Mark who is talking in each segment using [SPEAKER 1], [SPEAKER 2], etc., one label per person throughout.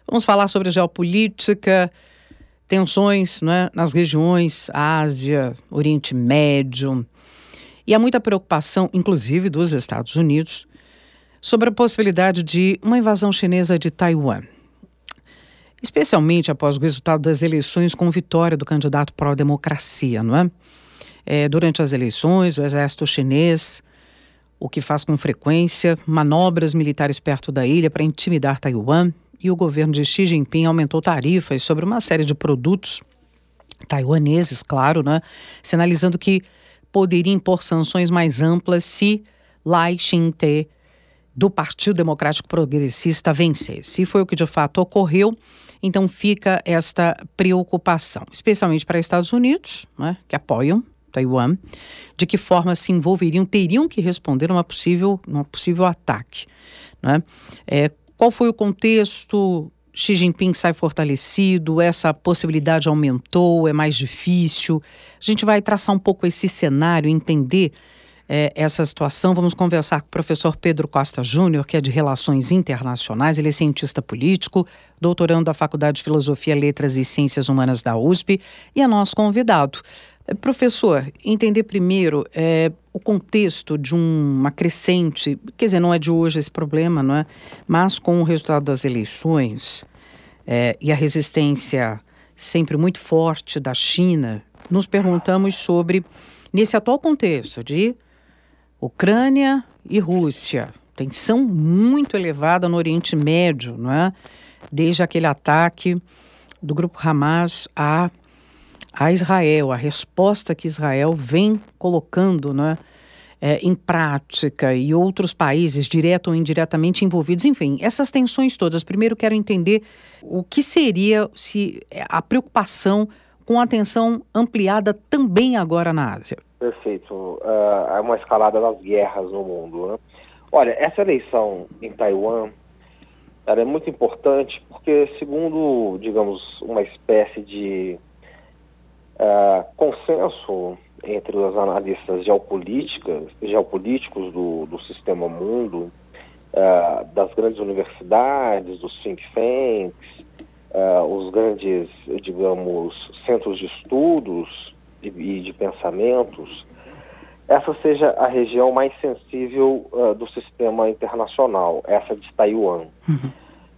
[SPEAKER 1] Vamos falar sobre geopolítica, tensões, né, nas regiões Ásia, Oriente Médio. E há muita preocupação, inclusive dos Estados Unidos, sobre a possibilidade de uma invasão chinesa de Taiwan. Especialmente após o resultado das eleições com vitória do candidato pró-democracia, não é? Durante as eleições, o exército chinês, o que faz com frequência, manobras militares perto da ilha para intimidar Taiwan, e o governo de Xi Jinping aumentou tarifas sobre uma série de produtos taiwaneses, claro, né? Sinalizando que poderia impor sanções mais amplas se Lai Ching-te, do Partido Democrático Progressista, vencesse. E foi o que de fato ocorreu. Então fica esta preocupação, especialmente para Estados Unidos, né, que apoiam Taiwan, de que forma se envolveriam, teriam que responder a um possível ataque, né? Qual foi o contexto? Xi Jinping sai fortalecido, essa possibilidade aumentou, é mais difícil. A gente vai traçar um pouco esse cenário, entender essa situação. Vamos conversar com o professor Pedro Costa Júnior, que é de Relações Internacionais. Ele é cientista político, doutorando da Faculdade de Filosofia, Letras e Ciências Humanas da USP e é nosso convidado. Professor, entender primeiro o contexto de uma crescente, quer dizer, não é de hoje esse problema, não é? Mas com o resultado das eleições e a resistência sempre muito forte da China, nos perguntamos sobre, nesse atual contexto de Ucrânia e Rússia, tensão muito elevada no Oriente Médio, não é? Desde aquele ataque do grupo Hamas a Israel, a resposta que Israel vem colocando, né, em prática, e outros países, direto ou indiretamente envolvidos. Enfim, essas tensões todas. Primeiro quero entender o que seria a preocupação com a tensão ampliada também agora na Ásia.
[SPEAKER 2] Perfeito. Há uma escalada das guerras no mundo, né? Olha, essa eleição em Taiwan, ela é muito importante porque, segundo, digamos, uma espécie de consenso entre os analistas geopolíticos do sistema mundo, das grandes universidades, dos think tanks, os grandes, digamos, centros de estudos e de pensamentos, essa seja a região mais sensível do sistema internacional, essa de Taiwan.
[SPEAKER 1] Uhum.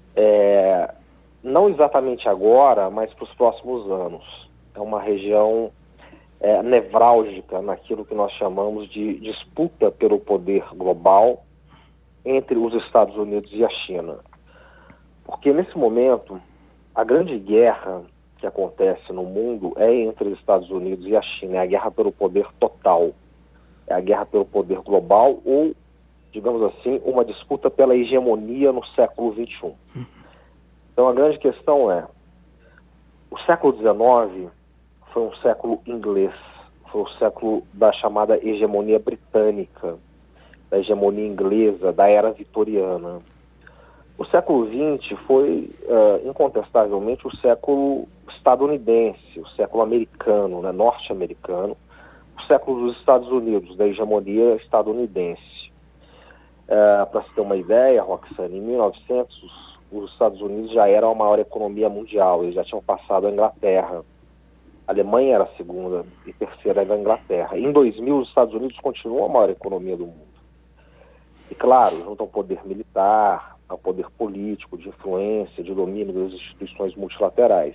[SPEAKER 2] Não exatamente agora, mas para os próximos anos. É uma região nevrálgica naquilo que nós chamamos de disputa pelo poder global entre os Estados Unidos e a China. Porque nesse momento, a grande guerra que acontece no mundo é entre os Estados Unidos e a China, é a guerra pelo poder total, é a guerra pelo poder global ou, digamos assim, uma disputa pela hegemonia no século XXI. Então a grande questão é, o século XIX foi um século inglês, foi o século da chamada hegemonia britânica, da hegemonia inglesa, da era vitoriana. O século XX foi, incontestavelmente, o século estadunidense, o século americano, né, norte-americano, o século dos Estados Unidos, da hegemonia estadunidense. Para se ter uma ideia, Roxane, em 1900, os Estados Unidos já eram a maior economia mundial, eles já tinham passado a Inglaterra. A Alemanha era a segunda e terceira era a Inglaterra. Em 2000, os Estados Unidos continuam a maior economia do mundo. E, claro, junto ao poder militar, ao poder político, de influência, de domínio das instituições multilaterais.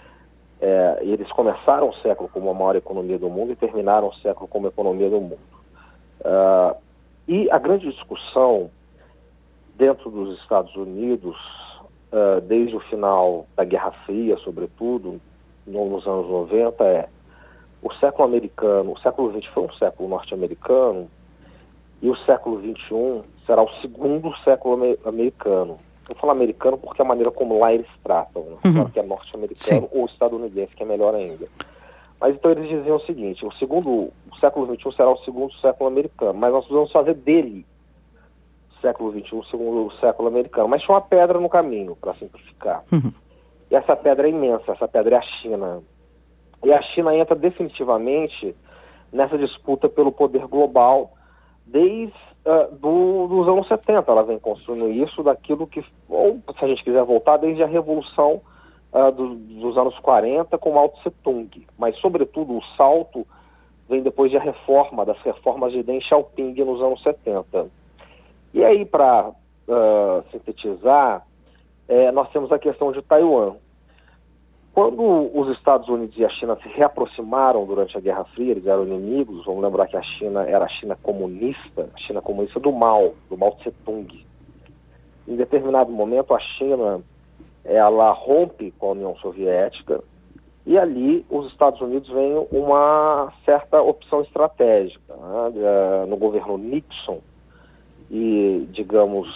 [SPEAKER 2] Eles começaram o século como a maior economia do mundo e terminaram o século como a economia do mundo. E a grande discussão dentro dos Estados Unidos, desde o final da Guerra Fria, sobretudo, nos anos 90, o século americano, o século XX foi um século norte-americano, e o século XXI será o segundo século americano. Eu falo americano porque é a maneira como lá eles tratam, né? Claro que é norte-americano ou estadunidense, que é melhor ainda. Mas então eles diziam o seguinte, o século XXI será o segundo século americano, mas nós precisamos fazer dele, século XXI, o segundo século americano. Mas tinha uma pedra no caminho, para simplificar. E essa pedra é imensa, essa pedra é a China. E a China entra definitivamente nessa disputa pelo poder global, desde dos anos 70. Ela vem construindo isso daquilo que, ou se a gente quiser voltar, desde a Revolução dos anos 40 com Mao Tse Tung. Mas, sobretudo, o salto vem depois das reformas de Deng Xiaoping nos anos 70. E aí, para sintetizar, nós temos a questão de Taiwan. Quando os Estados Unidos e a China se reaproximaram durante a Guerra Fria, eles eram inimigos. Vamos lembrar que a China era a China comunista do Mao Tse Tung. Em determinado momento, a China ela rompe com a União Soviética e ali os Estados Unidos veem uma certa opção estratégica, né, no governo Nixon e, digamos,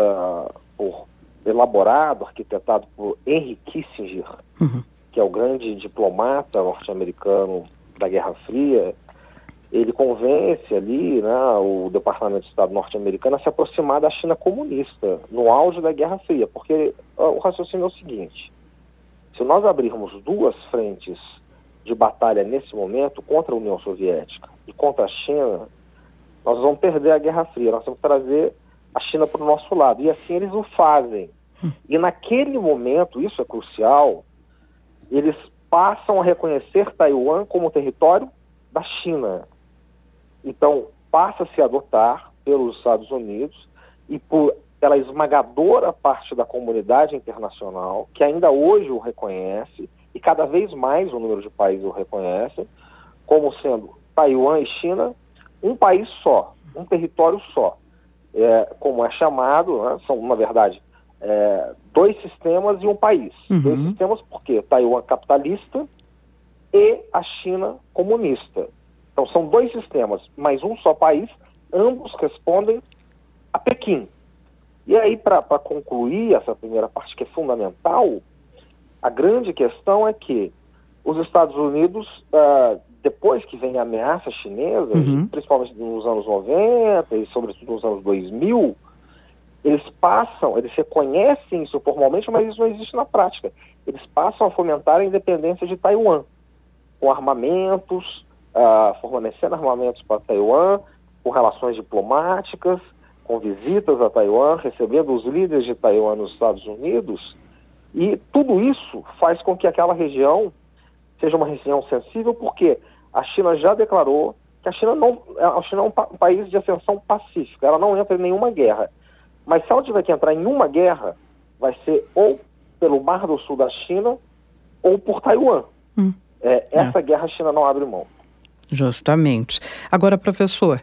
[SPEAKER 2] arquitetado por Henry Kissinger, que é o grande diplomata norte-americano da Guerra Fria. Ele convence ali, né, o Departamento de Estado norte-americano a se aproximar da China comunista, no auge da Guerra Fria, porque o raciocínio é o seguinte: se nós abrirmos duas frentes de batalha nesse momento, contra a União Soviética e contra a China, nós vamos perder a Guerra Fria, nós temos que trazer a China para o nosso lado, e assim eles o fazem. E naquele momento, isso é crucial, eles passam a reconhecer Taiwan como território da China. Então, passa-se a adotar pelos Estados Unidos e pela esmagadora parte da comunidade internacional, que ainda hoje o reconhece, e cada vez mais o número de países o reconhecem, como sendo Taiwan e China um país só, um território só. Como é chamado, né, são, na verdade, dois sistemas e um país. Dois sistemas porque Taiwan capitalista e a China comunista. Então são dois sistemas, mas um só país, ambos respondem a Pequim. E aí, para concluir essa primeira parte que é fundamental, a grande questão é que os Estados Unidos, depois que vem a ameaça chinesa, principalmente nos anos 90 e sobretudo nos anos 2000, eles reconhecem isso formalmente, mas isso não existe na prática. Eles passam a fomentar a independência de Taiwan, com armamentos, fornecendo armamentos para Taiwan, com relações diplomáticas, com visitas a Taiwan, recebendo os líderes de Taiwan nos Estados Unidos, e tudo isso faz com que aquela região seja uma região sensível, porque a China já declarou que a China é um país de ascensão pacífica, ela não entra em nenhuma guerra. Mas se ela tiver que entrar em uma guerra, vai ser ou pelo Mar do Sul da China ou por Taiwan. Essa guerra a China não abre mão.
[SPEAKER 1] Justamente. Agora, professor,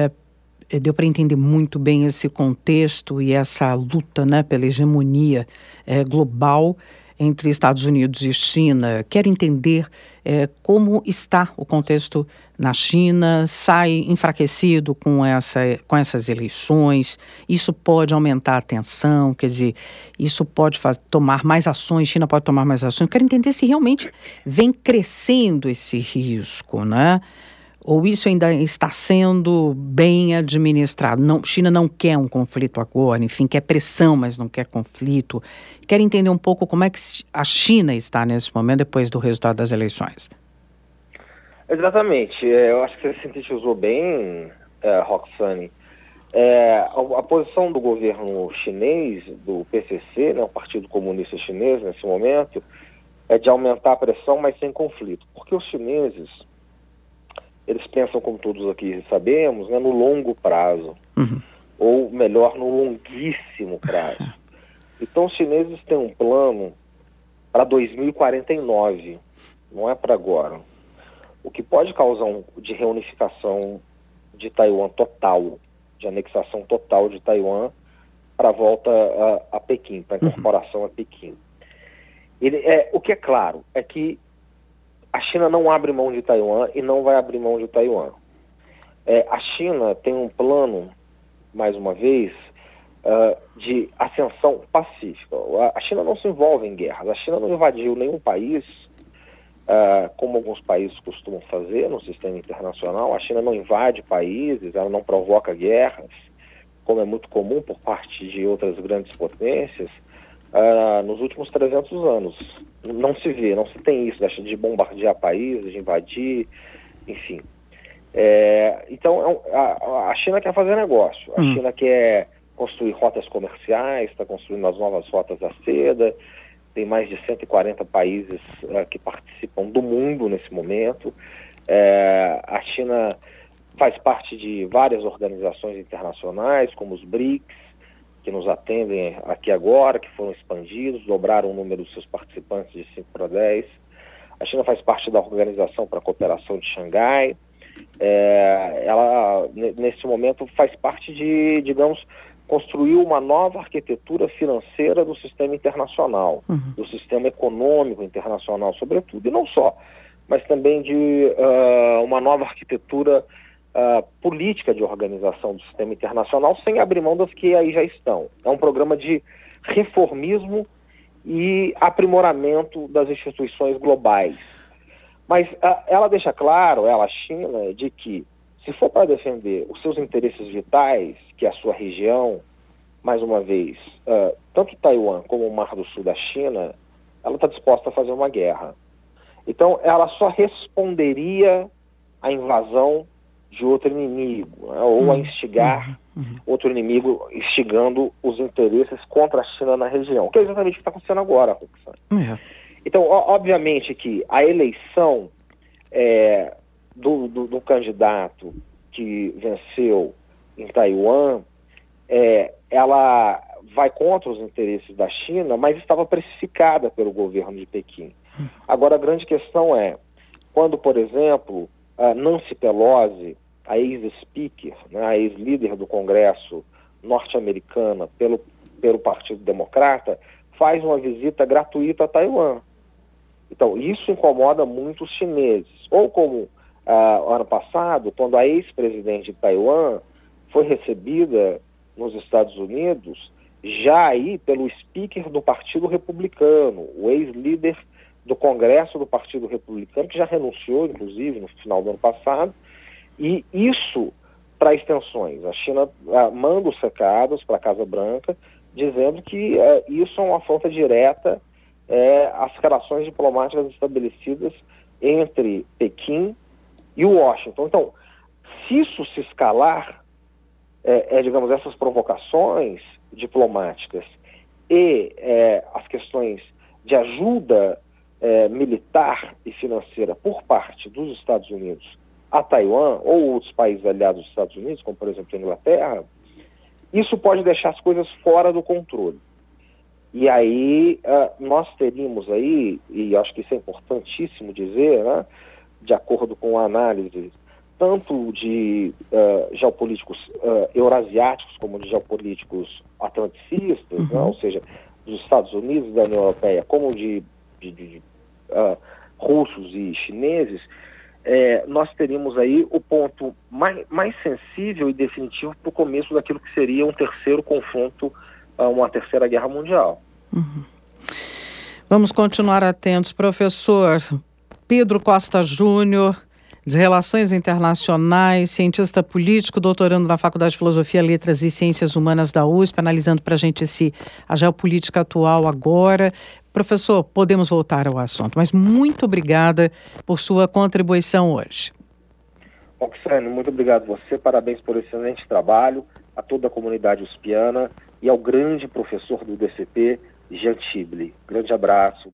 [SPEAKER 1] deu para entender muito bem esse contexto e essa luta, né, pela hegemonia global entre Estados Unidos e China. Quero entender como está o contexto na China. Sai enfraquecido com essas eleições? Isso pode aumentar a tensão? Quer dizer, isso pode tomar mais ações? China pode tomar mais ações? Quero entender se realmente vem crescendo esse risco, né? Ou isso ainda está sendo bem administrado? China não quer um conflito agora, enfim, quer pressão, mas não quer conflito. Quero entender um pouco como é que a China está nesse momento, depois do resultado das eleições.
[SPEAKER 2] Exatamente. Eu acho que você sintetizou bem, Roxane. A posição do governo chinês, do PCC, né, o Partido Comunista Chinês, nesse momento, é de aumentar a pressão, mas sem conflito. Porque os chineses, eles pensam, como todos aqui sabemos, né, no longo prazo, ou melhor, no longuíssimo prazo. Então os chineses têm um plano para 2049, não é para agora. O que pode causar de reunificação de Taiwan total, de anexação total de Taiwan para a volta a Pequim, para a incorporação a Pequim. O que é claro é que a China não abre mão de Taiwan e não vai abrir mão de Taiwan. A China tem um plano, mais uma vez, de ascensão pacífica. A China não se envolve em guerras. A China não invadiu nenhum país, como alguns países costumam fazer no sistema internacional. A China não invade países, ela não provoca guerras, como é muito comum por parte de outras grandes potências. Nos últimos 300 anos. Não se tem isso, de bombardear países, de invadir, enfim. Então, a China quer fazer negócio, a China quer construir rotas comerciais, está construindo as novas rotas da seda, tem mais de 140 países que participam do mundo nesse momento. A China faz parte de várias organizações internacionais, como os BRICS, que nos atendem aqui agora, que foram expandidos, dobraram o número dos seus participantes de 5 para 10. A China faz parte da Organização para a Cooperação de Xangai. Ela, nesse momento, faz parte de, digamos, construir uma nova arquitetura financeira do sistema internacional, do sistema econômico internacional, sobretudo, e não só, mas também de uma nova arquitetura política de organização do sistema internacional, sem abrir mão das que aí já estão. É um programa de reformismo e aprimoramento das instituições globais. Mas ela deixa claro, a China, de que se for para defender os seus interesses vitais, que é a sua região, mais uma vez, tanto Taiwan como o Mar do Sul da China, ela está disposta a fazer uma guerra. Então, ela só responderia à invasão de outro inimigo, né, ou a instigar outro inimigo, instigando os interesses contra a China na região, que é exatamente o que está acontecendo agora, Roxane. Então, obviamente que a eleição do candidato que venceu em Taiwan, ela vai contra os interesses da China, mas estava precificada pelo governo de Pequim. Agora, a grande questão é, quando, por exemplo, Nancy Pelosi, a ex-speaker, né, a ex-líder do Congresso norte-americana pelo Partido Democrata, faz uma visita gratuita a Taiwan. Então, isso incomoda muito os chineses. Ou como ano passado, quando a ex-presidente de Taiwan foi recebida nos Estados Unidos, já aí pelo speaker do Partido Republicano, o ex-líder do Congresso do Partido Republicano, que já renunciou, inclusive, no final do ano passado, e isso para extensões. A China manda os recados para a Casa Branca, dizendo que isso é uma afronta direta às relações diplomáticas estabelecidas entre Pequim e Washington. Então, se isso se escalar, digamos, essas provocações diplomáticas e as questões de ajuda militar e financeira por parte dos Estados Unidos a Taiwan ou outros países aliados dos Estados Unidos, como por exemplo a Inglaterra, isso pode deixar as coisas fora do controle. E aí nós teríamos aí, e acho que isso é importantíssimo dizer, né, de acordo com a análise tanto de geopolíticos eurasiáticos como de geopolíticos atlanticistas, né, ou seja, dos Estados Unidos e da União Europeia, como de russos e chineses, nós teríamos aí o ponto mais sensível e definitivo para o começo daquilo que seria um terceiro confronto, uma terceira guerra mundial.
[SPEAKER 1] Vamos continuar atentos. Professor Pedro Costa Júnior, de Relações Internacionais, cientista político, doutorando na Faculdade de Filosofia, Letras e Ciências Humanas da USP, analisando para a gente a geopolítica atual agora. Professor, podemos voltar ao assunto, mas muito obrigada por sua contribuição hoje.
[SPEAKER 2] Roxane, muito obrigado a você, parabéns por esse excelente trabalho, a toda a comunidade uspiana e ao grande professor do DCP, Jean Tible. Grande abraço.